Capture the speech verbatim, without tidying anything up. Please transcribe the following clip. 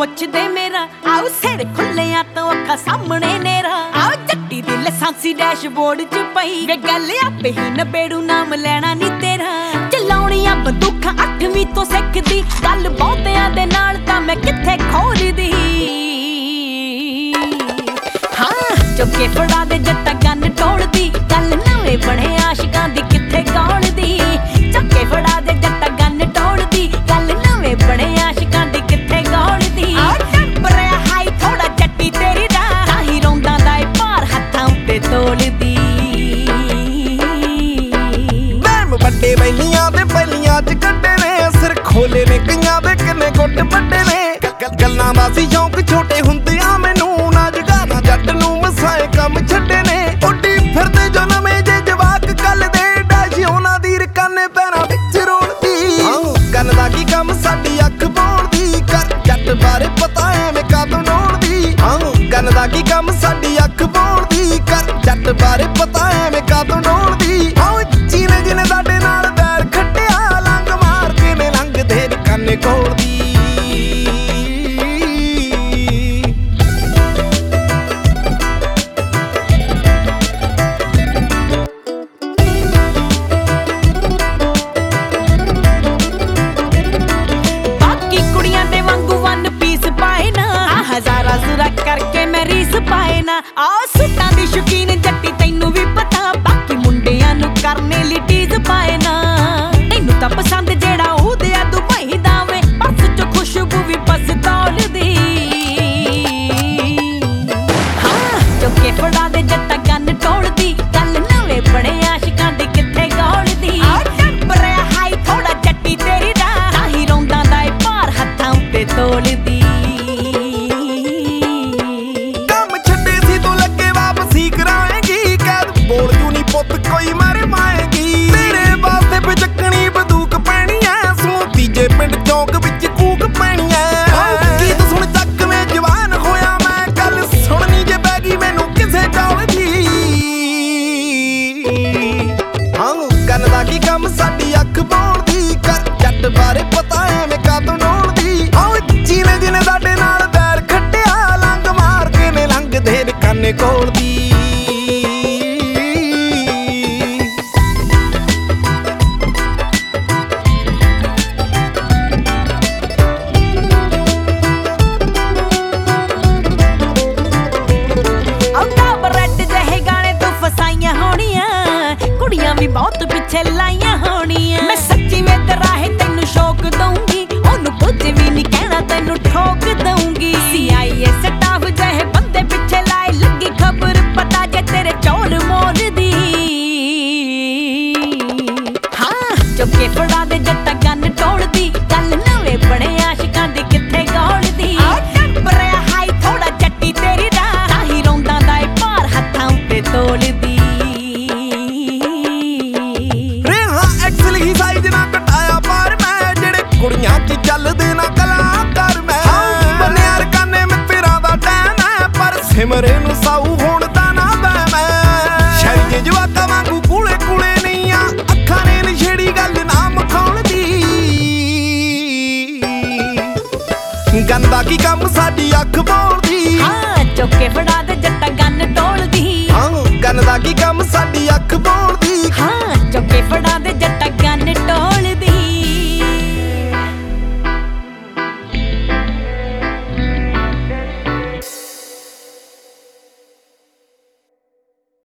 ਪੁੱਛਦੇ ਮੇਰਾ ਆਉ ਸਿਰ ਖੁੱਲਿਆ ਤੋਂ ਅੱਖਾਂ ਸਾਹਮਣੇ ਨੇਰਾ ਆਉ ਜੱਟੀ ਦੀ ਲਾਇਸੈਂਸੀ ਡੈਸ਼ਬੋਰਡ 'ਚ ਪਈ ਵੇ ਗੱਲ ਆਪੇ ਹੀ ਨਬੇੜੂ ਨਾਮ ਲੈਣਾ ਨੀ ਤੇਰਾ ਚਲਾਉਣੀਆਂ ਬੰਦੂਕਾਂ ਅੱਠਵੀਂ ਤੋਂ ਸਿੱਖਦੀ ਗੱਲ ਬਹੁਤਿਆਂ ਦੇ ਨਾਲ ਤਾਂ ਮੈਂ ਕਿੱਥੇ ਖੋਲਦੀ ਹਾਂ ਚੁੱਕੇ ਫੜਾ ਦੇ ਜੱਟਾ ਗੰਨ ਟੋੜਦੀ ਗੱਲ ਨਵੇਂ ਬਣੇ ਆਸ਼ਿਕਾਂ ਦੀ ਕਿੱਥੇ ਗਾਉਣਦੀ ਚੁੱਕੇ ਫੜਾ ਦੇ ਜੱਟਾ ਗੰਨ ਟੋੜਦੀ ਗੱਲ ਨਵੇਂ ਬਣੇ ਆਸ਼ਿਕਾਂ ਦੀ ਕਿੱਥੇ ਗਾਉਣਦੀ ਆ ਟੈਂਪਰਿਆ ਹਾਈ ਥੋੜਾ ਜੱਟੀ ਤੇਰੀ ਦਾ ਤਾਂ ਹੀ ਰੋਂਦਾ ਦਾ ਭਾਰ ਹੱਥਾਂ ਉੱਤੇ ਤੋਲਦੀ ਵਹਿਮ ਵੱਡੇ ਵੈਲੀਆਂ ਦੇ ਪਹਿਲੀਆਂ 'ਚ ਕੱਢੇ ਨੇ ਸਿਰ ਖੋਲੇ ਨੇ ਕਈਆਂ ਦੇ ਕਿੰਨੇ ਗੁੱਟ ਵੱਡੇ ਨੇ ਗੱਲਾਂ ਦਾ ਸੀ ਸ਼ੌਂਕ ਛੋਟੇ ਹੁੰਦਿਆਂ ਮੈਨੂੰ ਨਾ ਜਗਾਣਾ ਜੱਟ ਨੂੰ ਮਸਾਏ ਕੰਮ ਛੱਡੇ ਨੇ ਉੱਡੀ ਫਿਰਦੇ ਜੋ ਨਵੇਂ ਜੇ ਜਵਾਕ ਕੱਲ ਦੇ ਡੈਸ਼ ਉਹਨਾਂ ਦੀ ਰਕਾਨੇ ਪੈਰਾਂ ਵਿੱਚ ਰੋਲਦੀ ਗੱਲ ਦਾ ਕੀ ਕੰਮ ਸਾਡੀ ਅੱਖ ਬੋਲਦੀ ਕਰ ਜੱਟ ਬਾਰੇ ਪਤਾ ਐਵੇਂ ਕਾਤੋਂ ਨੋਲਦੀ ਗੱਲ ਦਾ ਕੀ ਕੰਮ ਸਾਡੀ ਅੱਖ ਬੋਲਦੀ ਕਰ ਜੱਟ ਬਾਰੇ ਪਤਾ ਐਵੇਂ ਕਾਤੋਂ ਨੋਲਦੀ ਚੀਨੇ ਜਿਹਨੇ ਸਾਡੇ ਨਾਲ ਬੈਰ ਖੱਟਿਆ ਲੰਗ ਮਾਰ ਕੇ ਨੇ ਲੰਘਦੇ ਰਕਾਨੇ ਕੋਲਦੀ ਹਜ਼ਾਰਾਂ ਜ਼ਰਾ ਕਰਕੇ ਮੈਂ ਰੀਸ ਪਾਏ ਨਾ ਆ ਸੁੱਟਾਂ ਦੀ ਸ਼ੌਕੀਨ ਜੱਟੀ ਤੈਨੂੰ ਵੀ ਪਤਾ ਬਾਕੀ ਮੁੰਡਿਆਂ ਨੂੰ ਕਰਨੇ ਲਈ ਟੀਜ਼ ਪਾਏ ਨਾ ਤੈਨੂੰ ਤਾਂ ਪਸੰਦ ਜਿਹੜਾ ਉਹਦੇ ਆ ਦੁਬਈ ਦਾ ਵੇ ਪਰਸ ਚ ਖੁਸ਼ਬੂ ਵੀ ਪਸਤੌਲ ਦੀ ਹਾਂ ਚੁੱਕੇ ਫੜਾ ਦੇ ਜੱਟਾ ਗੰਨ ਟੋੜਦੀ ਗੱਲ ਨਵੇਂ ਬਣੇ ਆਸ਼ਿਕਾਂ ਦੀ ਕਿੱਥੇ ਗਾਉਣਦੀ ਆ ਟੈਂਪਰਿਆ ਹਾਈ ਥੋੜਾ ਜੱਟੀ ਤੇਰੀ ਦਾ ਤਾਂ ਹੀ ਰੋਂਦਾ ਦਾ ਭਾਰ ਹੱਥਾਂ ਉੱਤੇ ਤੋਲਦੀ ਕੋਈ ਮਾਰੇ ਮਾਏਗੀ ਤੇਰੇ ਵਾਸਤੇ ਬਚਕਣੀ ਬੰਦੂਕ ਪੈਣੀ ਐ ਸੁਣ ਤੀਜੇ ਪਿੰਡ ਚੌਂਕ ਵਿੱਚ ਕੂਕ ਪੈਣੀ ਐ ਗੀਤ ਸੁਣ ਚੱਕਵੇਂ ਜਵਾਨ ਹੋਇਆ ਮੈਂ ਗੱਲ ਸੁਣਨੀ ਜੇ ਪੈ ਗਈ ਮੈਨੂੰ ਕਿਸੇ ਕਾਲ ਦੀ ਹਾਂ ਗੱਲ ਦਾ ਕੀ ਕੰਮ ਸਾਡੀ ਅੱਖ ਬੋਲਦੀ ਕਰ ਜੱਟ ਬਾਰੇ ਪਤਾ ਐਵੇਂ ਕਾਤੋਂ ਨੋਲਦੀ ਆਹ ਚੀਨੇ ਜਿਹਨੇ ਸਾਡੇ ਨਾਲ ਬੈਰ ਖੱਟਿਆ ਲੰਗ ਮਾਰ ਕੇ ਨੇ ਲੰਘਦੇ ਰਕਾਨੇ ਕੋਲਦੀ ਕੁੜੀਆਂ ਵੀ ਬਹੁਤ ਪਿੱਛੇ ਲਾਈਆਂ ਹੋਣੀਆਂ ਮੈਂ ਸੱਚੀ ਵਿੱਚ ਰਾਹੇ ਤੈਨੂੰ ਸ਼ੌਕ ਦਊਂਗੀ ਉਹਨੂੰ ਕੁਝ ਵੀ ਨਹੀਂ ਕਹਿਣਾ ਤੈਨੂੰ ਠੋਕ ਦਊਂਗੀ ਸੀ ਆਈ ਐਸ ਸਟਾਫ ਜਿਹੇ ਬੰਦੇ ਪਿੱਛੇ ਲਾਏ ਲੱਗੀ ਖਬਰ ਪਤਾ ਜੇ ਤੇਰੇ ਚੌਲ ਮੋਲਦੀ ਹਾਂ ਚੁੱਕੇ ਫੜਾ ਦੇ ਜੱਟਾ ਗੰਨ ਟੋੜਦੀ ਗੱਲ ਨਵੇਂ ਬਣੇ ਆਸ਼ਿਕਾਂ ਦੀ ਕਿੱਥੇ ਗਾਉਣਦੀ ਆ ਟੈਂਪਰਿਆ ਹਾਈ ਥੋੜਾ ਜੱਟੀ ਤੇਰੀ ਦਾ ਤਾਂ ਹੀ ਰੋਂਦਾ ਦਾ ਭਾਰ ਹੱਥਾਂ ਉੱਤੇ ਤੋਲਦੀ ਕੁੜੀਆਂ ਚ ਚੱਲਦੇ ਨਾ ਕਲਾਕਾਰ ਮੈਂ ਬਣਿਆ ਰਕਾਨੇ ਮਿੱਤਰਾਂ ਦਾ ਟੈਨ ਹੈ ਪਰ ਸਿਮਰੇ ਨੂੰ ਸਾਊ ਹੋਣ ਦਾ ਨਾ ਵੈ ਮੈਂ ਸ਼ਹਿਰੀ ਜਵਾਕਾਂ ਵਾਂਗੂ ਕੂਲੇ ਕੂਲੇ ਨਹੀਂ ਆ ਅੱਖਾਂ ਨੇ ਨਸ਼ੇੜੀ ਗੱਲ ਨਾ ਮਖਾਉਣਦੀ ਗੰਦਾ ਕੀ ਕੰਮ ਸਾਡੀ ਅੱਖ ਬੋਲਦੀ ਹਾਂ ਚੁੱਕੇ ਫੜਾ ਦੇ ਜੱਟਾ ਗੰਨ ਟੋਲਦੀ ਹਾਂ ਗੰਦਾ ਕੀ ਕੰਮ ਸਾਡੀ ਅੱਖ ਬੋਲਦੀ ਹਾਂ ਚੁੱਕੇ ਫੜਾ ਦੇ ਜੱਟਾ